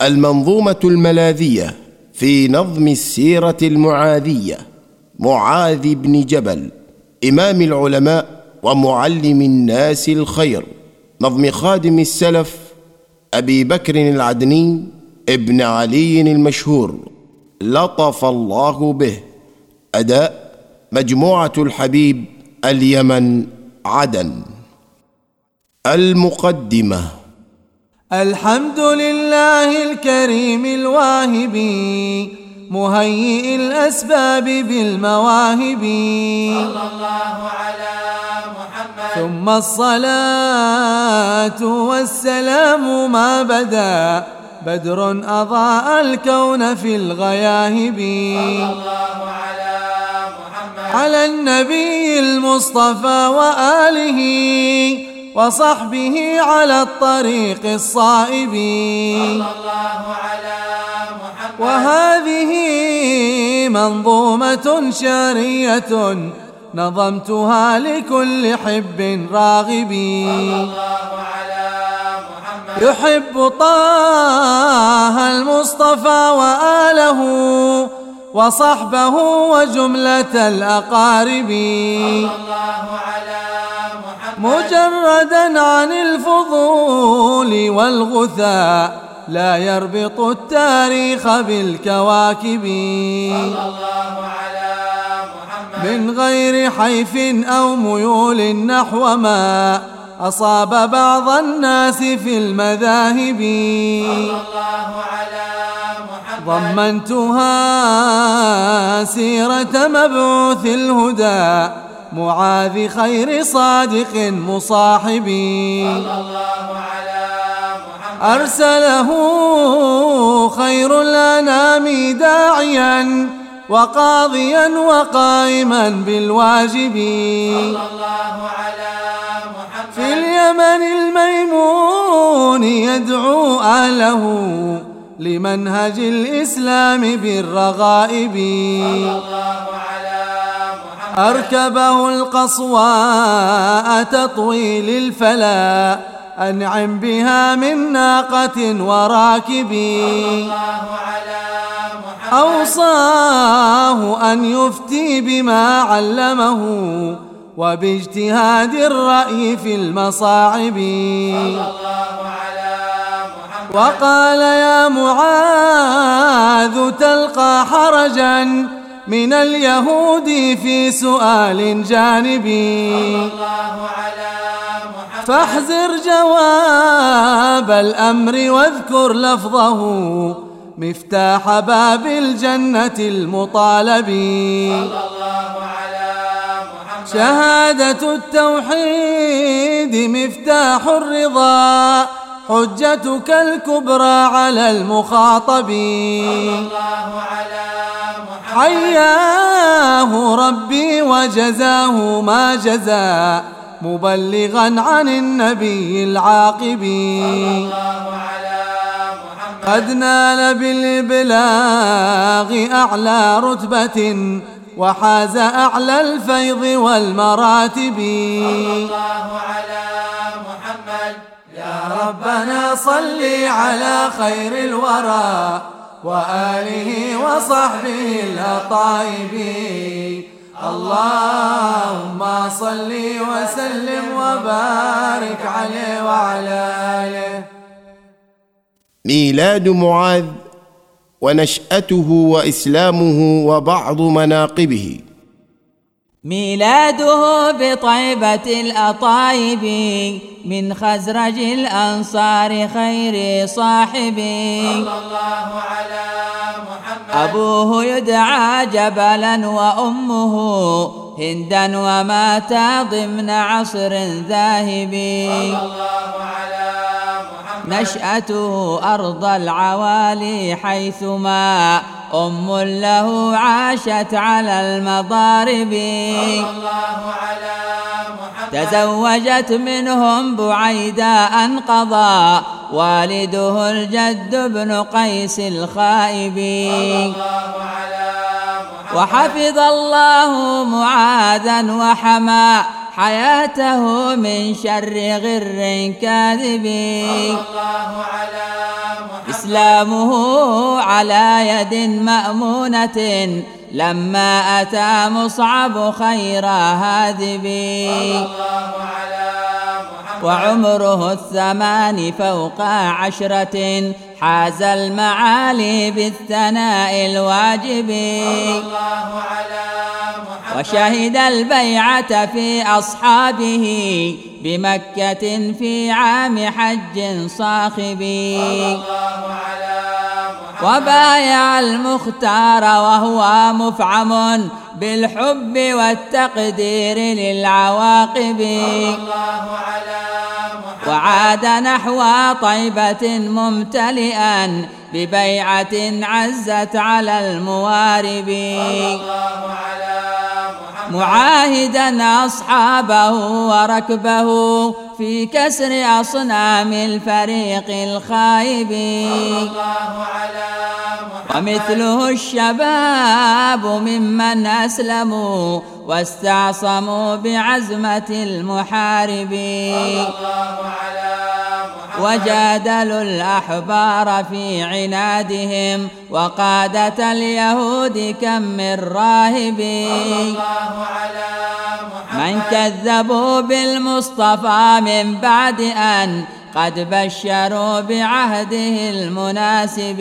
المنظومة الملاذية في نظم السيرة المعاذية، معاذ بن جبل، إمام العلماء ومعلم الناس الخير، نظم خادم السلف أبي بكر العدني ابن علي المشهور، لطف الله به. أداء مجموعة الحبيب، اليمن، عدن. المقدمة. الحمد لله الكريم الواهب، مهيئ الأسباب بالمواهب، صلى الله على محمد. ثم الصلاة والسلام ما بدا بدر أضاء الكون في الغياهب، صلى الله على محمد. على النبي المصطفى وآله وصحبه على الطريق الصائب، صلى الله على محمد. وهذه منظومة شعرية نظمتها لكل حب راغب، صلى الله على محمد. يحب طه المصطفى وآله وصحبه وجملة الأقارب، صلى الله على محمد. مجردا عن الفضول والغثاء لا يربط التاريخ بالكواكب، صلى الله على محمد. من غير حيف أو ميول نحو ما أصاب بعض الناس في المذاهب، صلى الله على محمد. ضمنتها سيرة مبعوث الهدى معاذ خير صادق مصاحب، صلى الله على محمد. أرسله خير الأنام داعيا وقاضيا وقائما بالواجب، صلى الله على محمد. في اليمن الميمون يدعو أهله لمنهج الإسلام بالرغائب، صلى الله على محمد. أركبه القصواء تطوي للفلا أنعم بها من ناقة وراكب، صلى الله على محمد. أوصاه أن يفتي بما علمه وباجتهاد الرأي في المصاعب، صلى الله على محمد. وقال يا معاذ تلقى حرجا من اليهود في سؤال جانبي، صلى الله على محمد. فاحذر جواب الأمر واذكر لفظه مفتاح باب الجنة المطالب، صلى الله على محمد. شهادة التوحيد مفتاح الرضا حجتك الكبرى على المخاطب، صلى الله على محمد. حياه ربي وجزاه ما جزى مبلغا عن النبي العاقب، صلى الله على محمد. قد نال بالإبلاغ أعلى رتبة وحاز أعلى الفيض والمراتب، صلى الله على محمد. يا ربنا صل على خير الورى وآله وصحبه الأطايب، اللهم صل وسلم وبارك عليه وعلى آله. ميلاد معاذ ونشأته وإسلامه وبعض مناقبه. ميلاده بطيبة الأطايب من خزرج الأنصار خير صاحبي، صلى الله على محمد. أبوه يدعى جبلا وأمه هندا ومات ضمن عصر ذاهب، صلى الله على محمد. نشأته أرض العوالي حيثما أم له عاشت على المضارب، صلى الله على محمد. تزوجت منهم بعيدا أنقضى والده الجد بن قيس الخائب، صلى الله على محمد. وحفظ الله معاذا وحمى حياته من شر غر كاذب، صلى الله على محمد. وإسلامه على يد مأمونة لما أتى مصعب خير هاذبي. وعمره 8 فوق 10 حاز المعالي بالثناء الواجب. وشهد البيعة في أصحابه بمكة في عام حج صاخب. وبايع المختار وهو مفعم بالحب والتقدير للعواقب. وعاد نحو طيبة ممتلئا ببيعة عزت على الموارب. معاهدا أصحابه وركبه في كسر أصنام الفريق الخائب. ومثله الشباب ممن أسلموا واستعصموا بعزمة المحارب. وجادلوا الأحبار في عنادهم وقادة اليهود كم من راهب. من كذبوا بالمصطفى من بعد أن قد بشروا بعهده المناسب.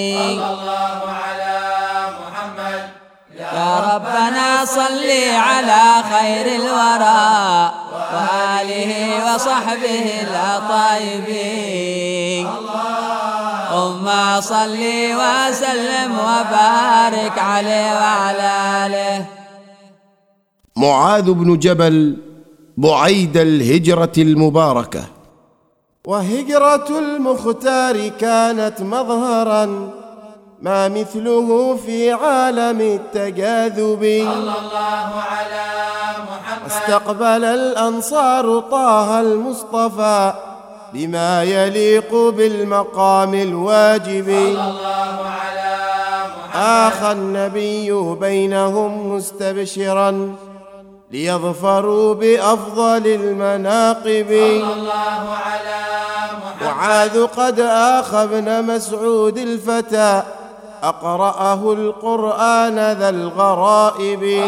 يا ربنا صل على خير الورى وآله وصحبه الطيبين. اللهم صل وسلم وبارك عليه وعلى آله. معاذ بن جبل بعيد الهجرة المباركة. وهجرة المختار كانت مظهرا ما مثله في عالم التجاذب. واستقبل الأنصار طه المصطفى بما يليق بالمقام الواجب. آخى النبي بينهم مستبشرا ليظفروا بأفضل المناقب. معاذ قد آخى ابن مسعود الفتى أقرأه القرآن ذا الغرائب.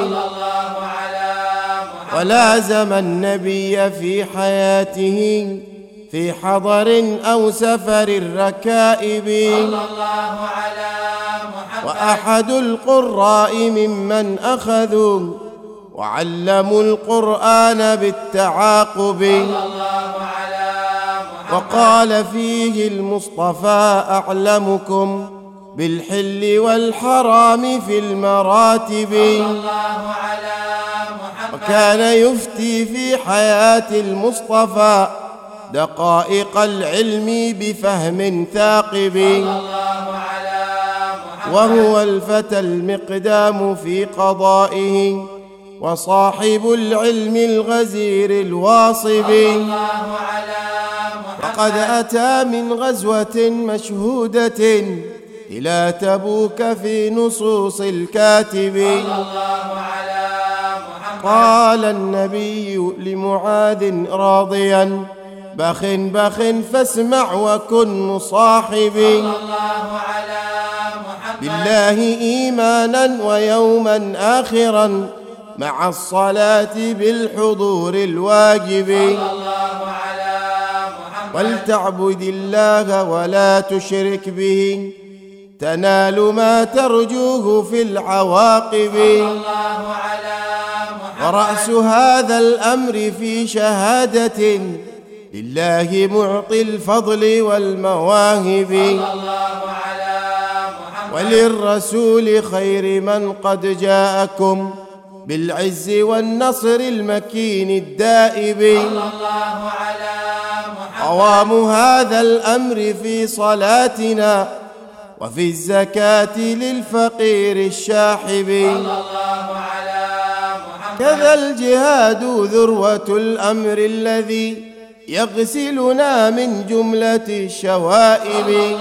ولازم النبي في حياته في حضر أو سفر الركائب. وأحد القراء ممن أخذوا وعلموا القرآن بالتعاقب. وقال فيه المصطفى أعلمكم بالحل والحرام في المراتب. وكان يفتي في حياة المصطفى دقائق العلم بفهم ثاقب. وهو الفتى المقدام في قضائه وصاحب العلم الغزير الواصب. وقد أتى من غزوة مشهودة إلى تبوك في نصوص الكاتب. قال النبي لمعاذ راضيا بخ بخ فاسمع وكن مصاحبي. بالله إيمانا ويوما آخرا مع الصلاة بالحضور الواجب. ولتعبد الله ولا تشرك به تنال ما ترجوه في العواقب. ورأس هذا الأمر في شهادة لله معطي الفضل والمواهب. وللرسول خير من قد جاءكم بالعز والنصر المكين الدائب. قوام هذا الأمر في صلاتنا وفي الزكاة للفقير الشاحب. كذا الجهاد ذروة الأمر الذي يغسلنا من جملة الشوائب.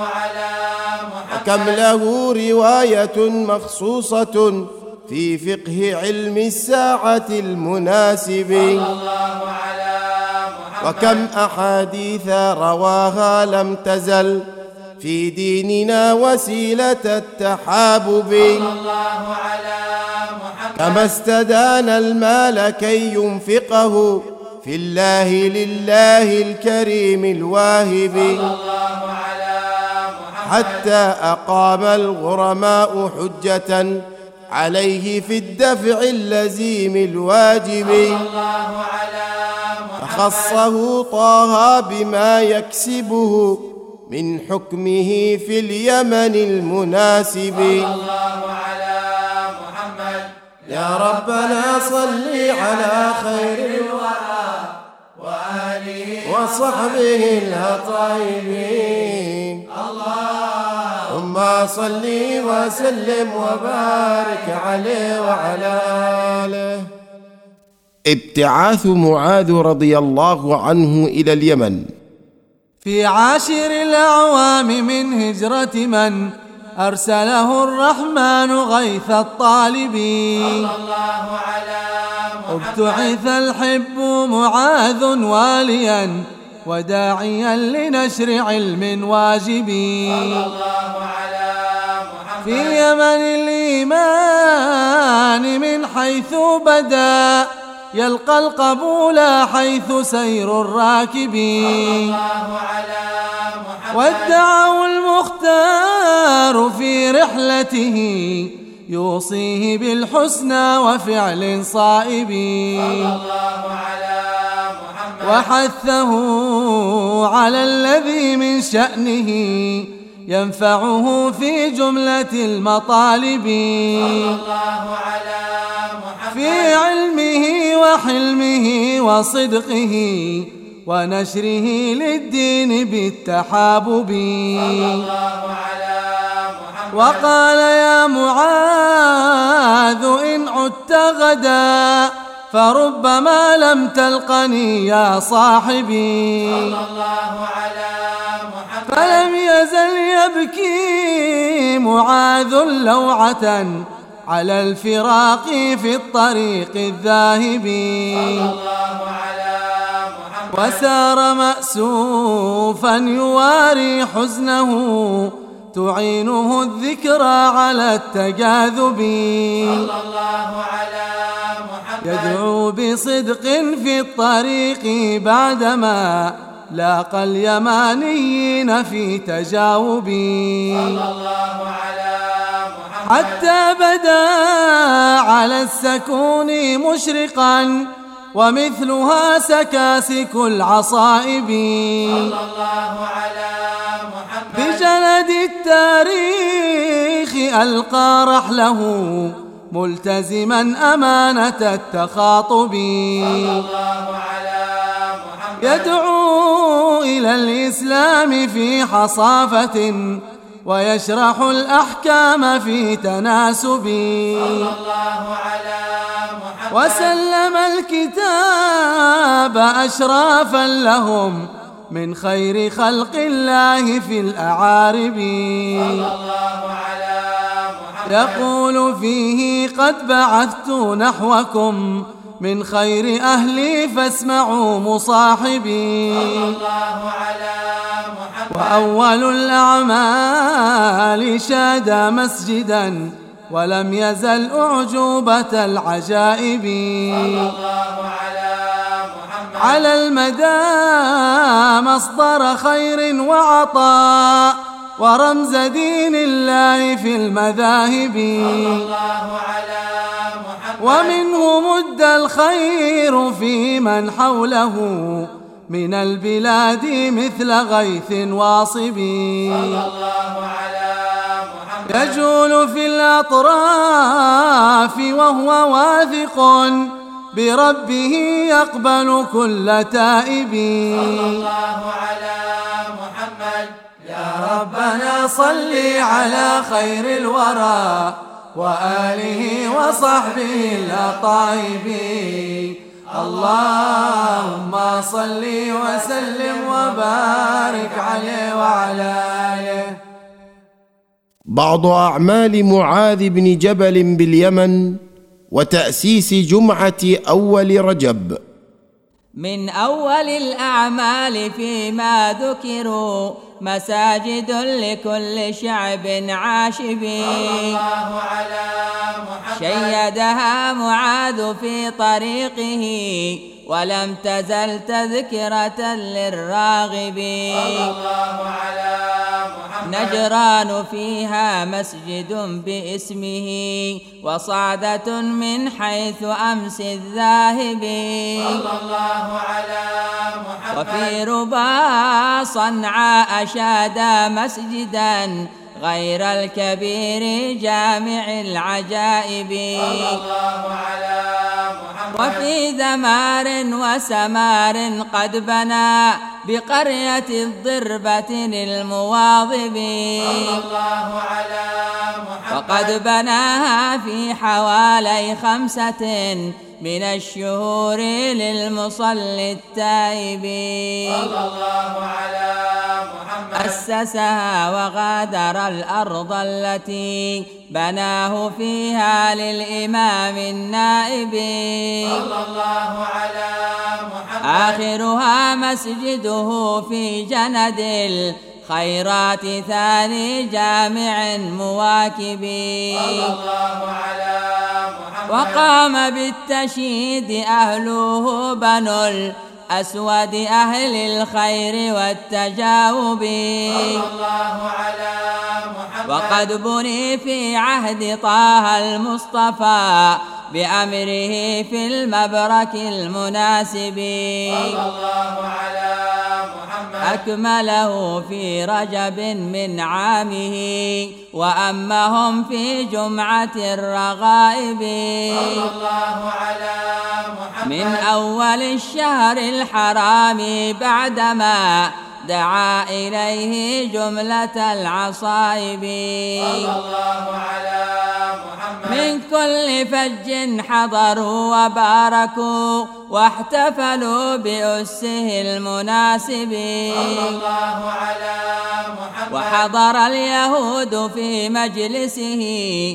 وكم له رواية مخصوصة في فقه علم الساعة المناسب. وكم أحاديث رواها لم تزل في ديننا وسيلة التحابب. صلى الله على محمد. كما استدان المال كي ينفقه في الله لله الكريم الواهب. صلى الله على محمد. حتى أقام الغرماء حجة عليه في الدفع اللزيم الواجب. صلى الله على محمد. فخصه طه بما يكسبه من حكمه في اليمن المناسب. صلى الله على محمد. يا ربنا صل على خير الورى وآله وصحبه الطيبين. اللهم صل وسلم وبارك عليه وعلى آله. ابتعاث معاذ رضي الله عنه إلى اليمن. في عاشر الأعوام من هجرة من أرسله الرحمن غيث الطالبين. صلى الله على محمد. ابتعث الحب معاذ واليا وداعيا لنشر علم واجبين. صلى الله على محمد. في يمن الإيمان من حيث بدا يلقى القبول حيث سير الراكبين. صلى الله على محمد. وادعوا المختار في رحلته يوصيه بالحسنى وفعل صائبين. صلى الله على محمد. وحثه على الذي من شأنه ينفعه في جملة المطالب. صلى الله على محمد. في علمه وحلمه وصدقه ونشره للدين بالتحابب. صلى الله على محمد. وقال يا معاذ إن عدت غدا فربما لم تلقني يا صاحبي. صلى الله على محمد. فلم يزل يبكي معاذ لوعة على الفراق في الطريق الذاهب. صلى الله على محمد. وسار مأسوفا يواري حزنه تعينه الذكرى على التجاذب. صلى الله على محمد. يدعو بصدق في الطريق بعدما لاقى اليمانيين في تجاوب. صلى الله على محمد. حتى بدا على السكون مشرقا ومثلها سكاسك العصائب. صلى الله على محمد. بجلد التاريخ ألقى رحله ملتزما أمانة التخاطب. صلى الله على محمد. يدعو إلى الإسلام في حصافة ويشرح الأحكام في تناسب. صلى الله على محمد. وسلم الكتاب أشرافا لهم من خير خلق الله في الأعارب. صلى الله على محمد. يقول فيه قد بعثت نحوكم من خير أهلي فاسمعوا مصاحبي. صلى الله على محمد. وأول الأعمال شاد مسجدا ولم يزل أعجوبة العجائب. صلى الله على محمد. على المدى مصدر خير وعطاء ورمز دين الله في المذاهب. صلى الله على محمد. ومنه مد الخير في من حوله من البلاد مثل غيث واصب. صلى الله على محمد. يجول في الأطراف وهو واثق بربه يقبل كل تائب. صلى الله على محمد. يا ربنا صل على خير الورى وآله وصحبه الأطيبين. اللهم صل وسلم وبارك عليه وعلى آله. بعض أعمال معاذ بن جبل باليمن وتأسيس جمعة أول رجب. من أول الأعمال فيما ذكروا مساجد لكل شعب عاشب. الله على محمد. شيدها معاذ في طريقه ولم تزل تذكرة للراغبين. الله على محمد. نجران فيها مسجد باسمه وصعدة من حيث أمس الذاهبين. الله على محمد. وفي ربا صنعاء شادا مسجدا غير الكبير جامع العجائب. الله على محمد. وفي ذمار وسمار قد بنى بقرية الضربة للمواظبين. الله على محمد. وقد بناها في حوالي 5 من الشهور للمصلي التائبين. الله على محمد. أسسها وغادر الأرض التي بناه فيها للإمام النائب. الله على محمد. آخرها مسجده في جند الخيرات ثاني جامع مواكب. الله على محمد. وقام بالتشييد أهله بنو الأسود أهل الخير والتجاوب. الله على محمد. وقد بني في عهد طه المصطفى بأمره في المبرك المناسب. الله على محمد. أكمله في رجب من عامه وأمهم في جمعة الرغائب. الله على محمد. من أول الشهر الحرام بعدما دعا إليه جملة العصائب. الله على محمد. من كل فج حضروا وباركوا واحتفلوا بأسه المناسب. الله على محمد. وحضر اليهود في مجلسه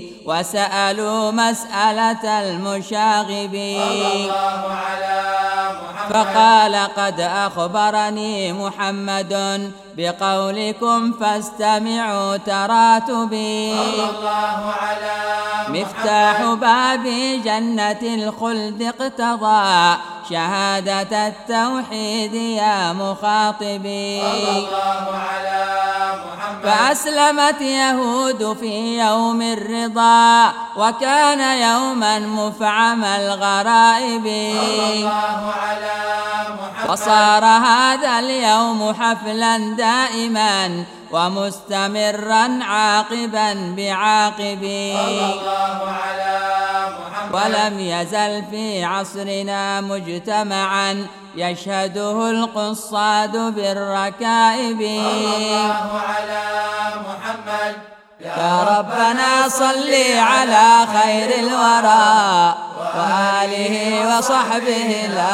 وسألوا مسألة المشاغب. الله على محمد. فقال قد أخبرني محمد بقولكم فاستمعوا تراتبي. الله على محمد. مفتاح باب جنة الخلد اقتضى شهادة التوحيد يا مخاطبي. الله على محمد. فأسلمت يهود في يوم الرضا وكان يوما مفعم الغرائب. الله على محمد. وصار هذا اليوم حفلا دائما ومستمرا عاقبا بعاقب. الله على محمد. ولم يزل في عصرنا مجتمعا يشهده القصاد بالركائب. الله على محمد. يا ربنا صل على خير الورى وآله وصحبه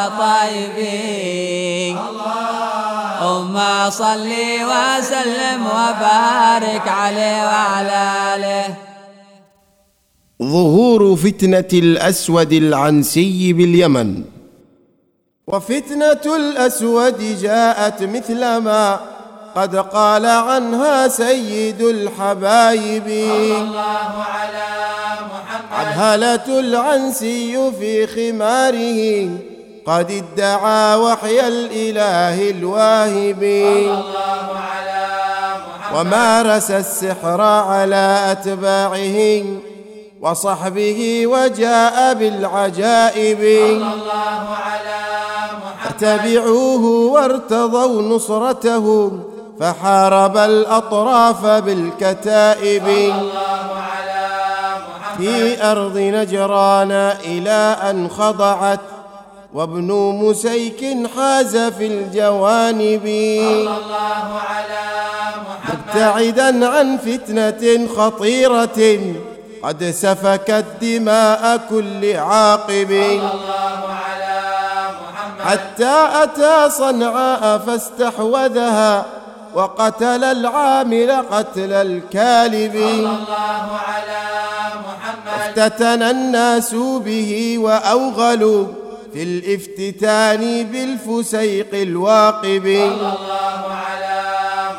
الأطيبين. اللهم صل وسلم وبارك عليه وعلى آله. ظهور فتنة الأسود العنسي باليمن. وفتنة الأسود جاءت مثلما قد قال عنها سيد الحبايب. الله على محمد. عبهلة العنسي في خماره قد ادعى وحي الإله الواهب. الله على محمد. ومارس السحر على أتباعه وصحبه وجاء بالعجائب. الله على محمد. اتبعوه وارتضوا نصرته فحارب الأطراف بالكتائب. الله على محمد. في أرض نجران إلى أن خضعت وابن مسيك حاز في الجوانب. الله على محمد. مبتعدا عن فتنة خطيرة قد سفكت دماء كل عاقب. الله على محمد. حتى أتى صنعاء فاستحوذها وقتل العامل قتل الكالب. الله على محمد. افتتن الناس به وأوغلوا في الافتتان بالفسيق الواقب. الله على محمد.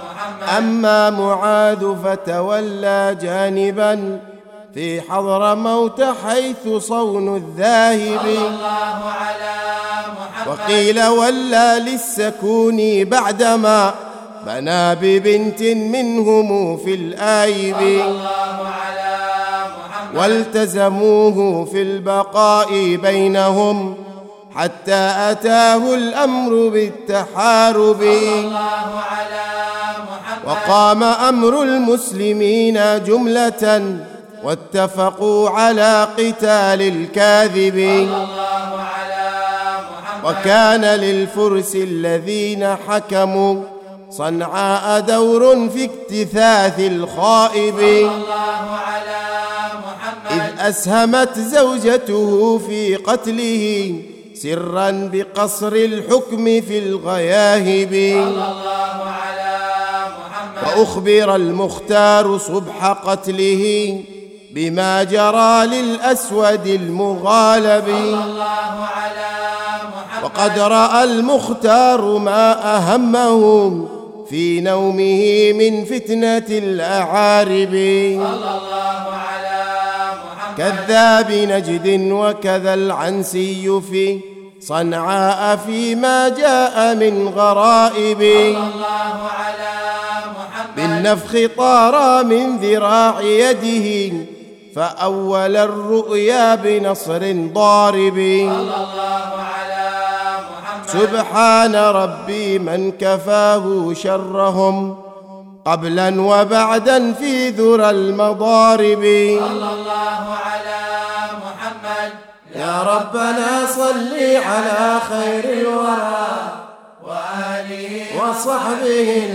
أما معاذ فتولى جانبا في حضرموت حيث صون الذاهب. صلى الله على محمد. وقيل ولى للسكون بعدما بنى ببنت منهم في الآيب. صلى الله على محمد. والتزموه في البقاء بينهم حتى أتاه الأمر بالتحارب. صلى الله على محمد. وقام أمر المسلمين جملة واتفقوا على قتال الكاذب. صلى الله على محمد. وكان للفرس الذين حكموا صنعاء دور في اكتثاث الخائب. صلى الله على محمد. إذ أسهمت زوجته في قتله سرا بقصر الحكم في الغياهب. صلى الله على محمد. وأخبر المختار صبح قتله بما جرى للأسود المغالب. صلى الله على محمد. وقد رأى المختار ما أهمه في نومه من فتنة الأعارب. صلى الله على محمد. كذاب نجد وكذا العنسي في صنعاء فيما جاء من غرائب. صلى الله على محمد. بالنفخ طار من ذراع يده فأول الرؤيا بنصر ضارب. صلى الله على محمد. سبحان ربي من كفاه شرهم قبلا وبعدا في ذرى المضارب. صلى الله على محمد. يا ربنا صل على خير الورى وآله وصحبه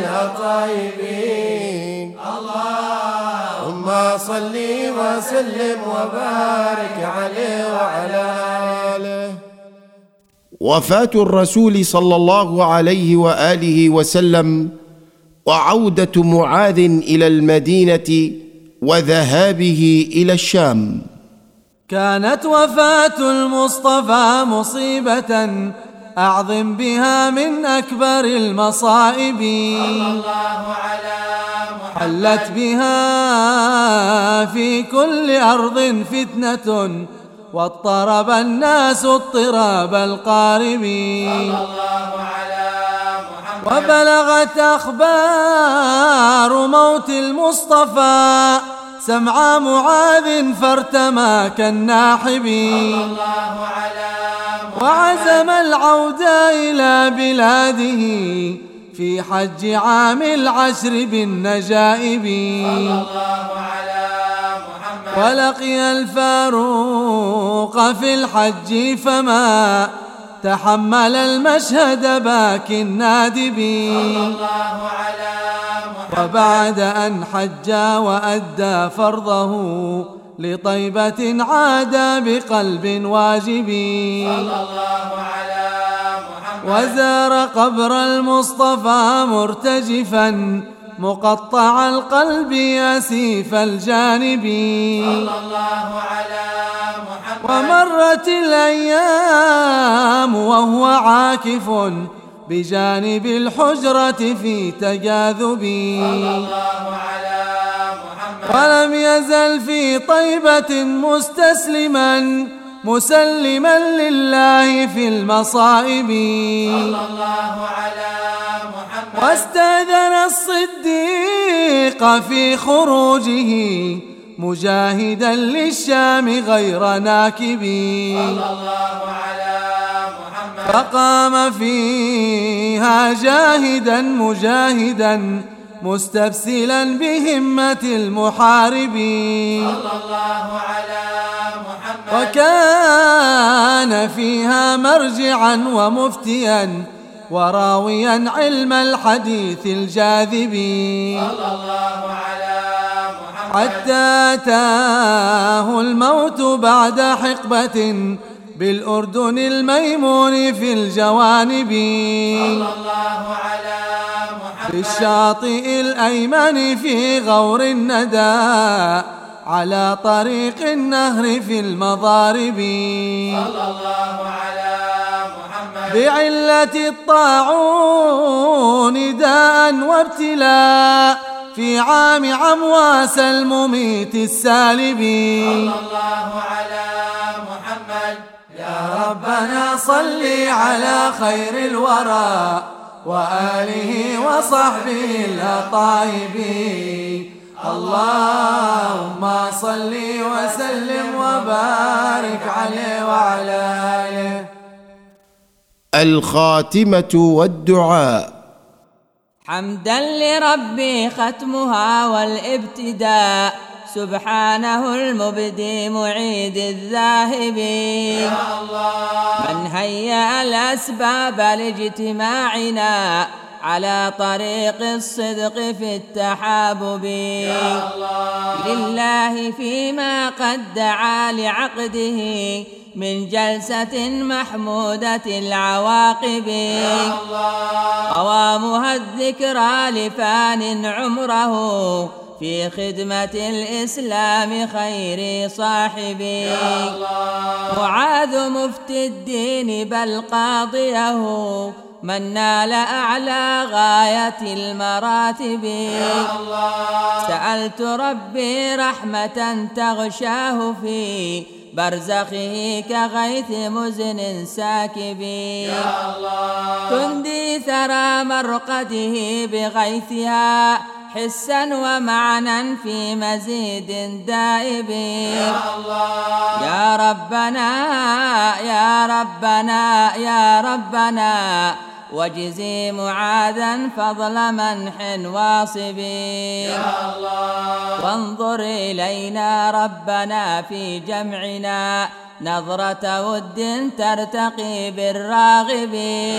الأطيبين. اللهم صل وسلم وبارك عليه وعلى آله. وفاة الرسول صلى الله عليه وآله وسلم وعودة معاذ إلى المدينة وذهابه إلى الشام. كانت وفاة المصطفى مصيبة أعظم بها من أكبر المصائب. صلى الله على محمد. حلت بها في كل أرض فتنة واضطرب الناس اضطراب القارب. صلى الله على محمد. وبلغت أخبار موت المصطفى سمع معاذ فارتمى كالناحب. صلى الله على محمد. وعزم العودة إلى بلاده في حج عام العشر بالنجائب. صلى الله على محمد. ولقي الفاروق في الحج فما تحمل المشهد باك نادب. صلى الله على محمد. وبعد أن حج وأدى فرضه لطيبة عاد بقلب واجب. صلى الله على محمد. وزار قبر المصطفى مرتجفا مقطع القلب أسيف الجانب. صلى الله على محمد. ومرت الأيام وهو عاكف بجانب الحجرة في تجاذب. صلى الله على محمد. ولم يزل في طيبة مستسلما مسلما لله في المصائب. صلى الله على محمد. واستأذن الصديق في خروجه مجاهدا للشام غير ناكب. صلى الله على محمد. فقام فيها جاهدا مجاهدا مستبسلا بهمة المحاربين. صلى الله على محمد. وكان فيها مرجعا ومفتيا وراويا علم الحديث الجاذب. صلى الله على محمد. حتى أتاه الموت بعد حقبة بالأردن الميمون في الجوانب. صلى الله على محمد. في الشاطئ الأيمن في غور الندى على طريق النهر في المضارب. صلى الله على محمد. بعلة الطاعون داء وابتلاء في عام عمواس المميت السالبين. صلى الله على محمد يا ربنا صل على خير الورى وآله وصحبه الأطيبين. اللهم صل وسلم وبارك عليه وعلى آله. الخاتمة والدعاء. حمدا لربي ختمها والابتداء، سبحانه المبدي معيد الذاهبين. من هيأ الأسباب لاجتماعنا على طريق الصدق في التحابب لله فيما قد دعا لعقده من جلسة محمودة العواقب. قوامها الذكرى لفان عمره في خدمة الإسلام خير صاحبي. معاذ مفتي الدين بل قاضيه من نال أعلى غاية المراتب. سألت ربي رحمة تغشاه في برزخه كغيث مزن ساكب. تندي ثرى مرقده بغيثها حسا ومعنا في مزيد دائب. يا ربنا يا ربنا يا ربنا واجزي معاذا فضل منح واصب. وانظر إلينا ربنا في جمعنا نظرة ود ترتقي بالراغب.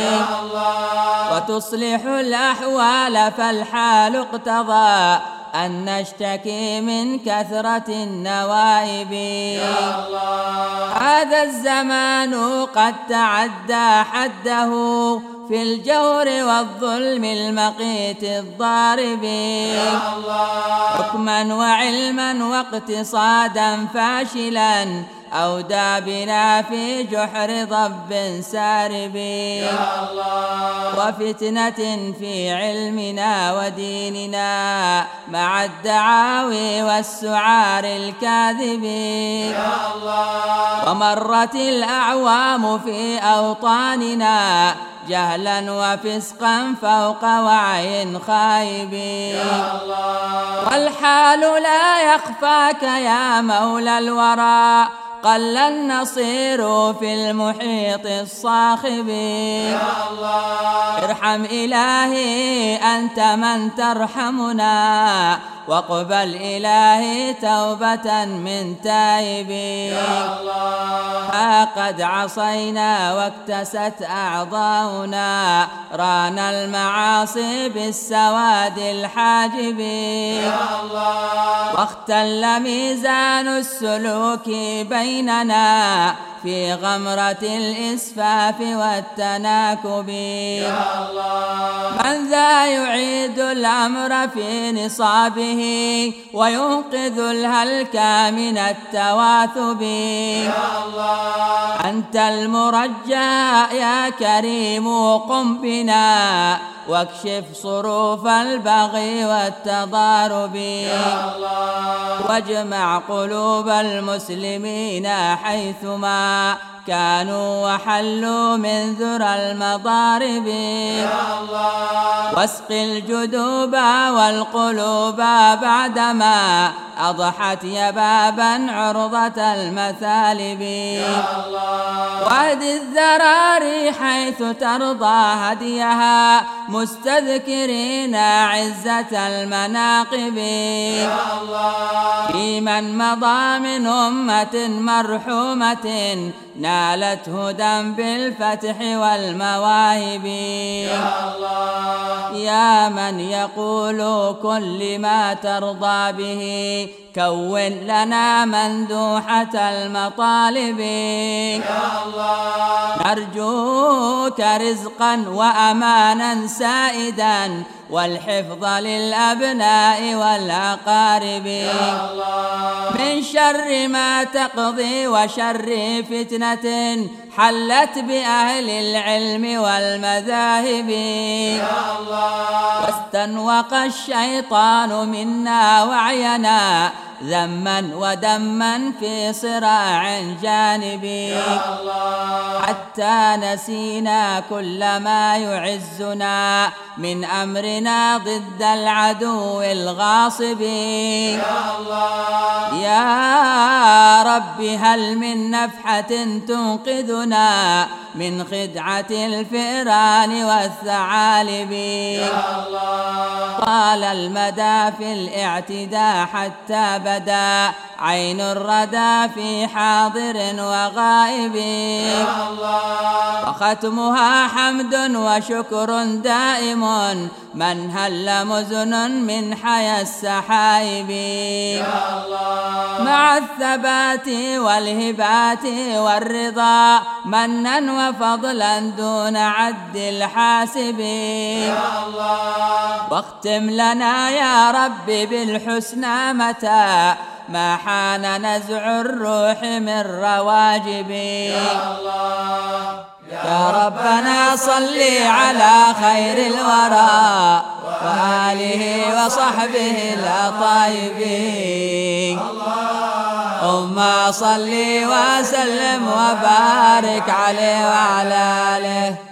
وتصلح الأحوال فالحال اقتضى أن نشتكي من كثرة النوائب. هذا الزمان قد تعدى حده في الجور والظلم المقيت الضارب. حكما وعلما واقتصادا فاشلا أودى بنا في جحر ضب سارب. وفتنة في علمنا وديننا مع الدعاوي والسعار الكاذب. ومرت الأعوام في أوطاننا جهلا وفسقا فوق وعي خايب. والحال لا يخفاك يا مولى الورى قل النصير في المحيط الصاخب. ارحم إلهي أنت من ترحمنا واقبل إلهي توبة من تائب. ها قد عصينا واكتست أعضاؤنا ران المعاصي بالسواد الحاجب. واختل ميزان السلوك بيننا في غمرة الإسفاف والتناكب. من ذا يعيد الأمر في نصابه وينقذ الهلك من التواثب. أنت المرجى يا كريم قم بنا واكشف صروف البغي والتضارب. واجمع قلوب المسلمين حيثما كانوا وحلوا من ذرى المضارب. واسق الجدوب والقلوب بعدما أضحت يبابا عرضة المثالب. واهد الذراري حيث ترضى هديها مستذكرين عزة المناقب. في من مضى من أمة مرحومة نالت هدى بالفتح والمواهب. يا من يقول كل ما ترضى به كون لنا مندوحة المطالب. نرجوك رزقا وأمانا سائدا والحفظ للأبناء والأقارب من شر ما تقضي وشر فتنة حلت بأهل العلم والمذاهب واستنوق الشيطان منا وعينا ذما ودما في صراع جانبي حتى نسينا كل ما يعزنا من أمرنا ضد العدو الغاصب يا رب هل من نفحة تنقذنا من خدعة الفئران والثعالب طال المدى في الاعتداء حتى بدا عين الردى في حاضر وغائب وختمها حمد وشكر دائم من هل مزن من حيا السحائب مع الثبات والهبات والرضا منا وفضلا دون عد الحاسب واختم لنا يا رب بالحسنى متى ما حان نزع الروح من رواجب يا ربنا صل على خير الورى وآله وصحبه الأطيبين اللهم صل وسلم وبارك عليه وعلى آله